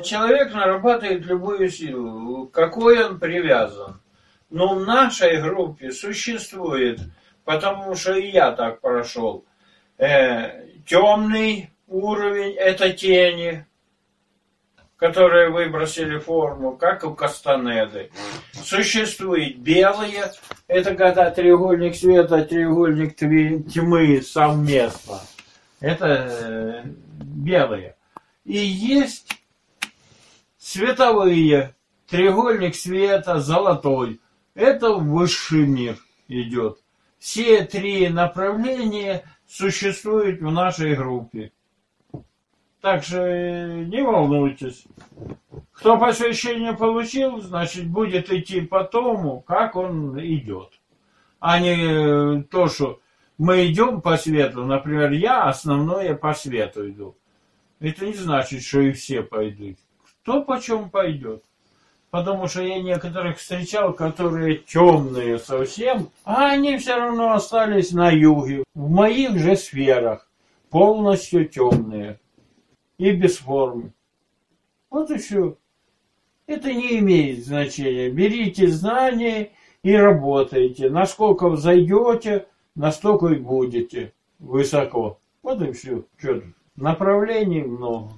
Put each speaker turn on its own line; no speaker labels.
человек нарабатывает любую силу, к какой он привязан. Но в нашей группе существует, потому что и я так прошел, темный уровень, это тени, которые выбросили форму, как у Кастанеды. Существует белые, это когда треугольник света, треугольник тьмы совместно. Это белые. И есть световые, треугольник света, золотой. Это высший мир идет. Все три направления существуют в нашей группе. Так что не волнуйтесь. Кто посвящение получил, значит, будет идти по тому, как он идет. А не то, что мы идем по свету. Например, я основное по свету иду. Это не значит, что и все пойдут. Кто почем пойдет. Потому что я некоторых встречал, которые темные совсем, а они все равно остались на юге. В моих же сферах. Полностью темные. И без формы. Вот и все. Это не имеет значения. Берите знания и работайте. Насколько взойдете, настолько и будете высоко. Вот и все. Что тут? Направлений много.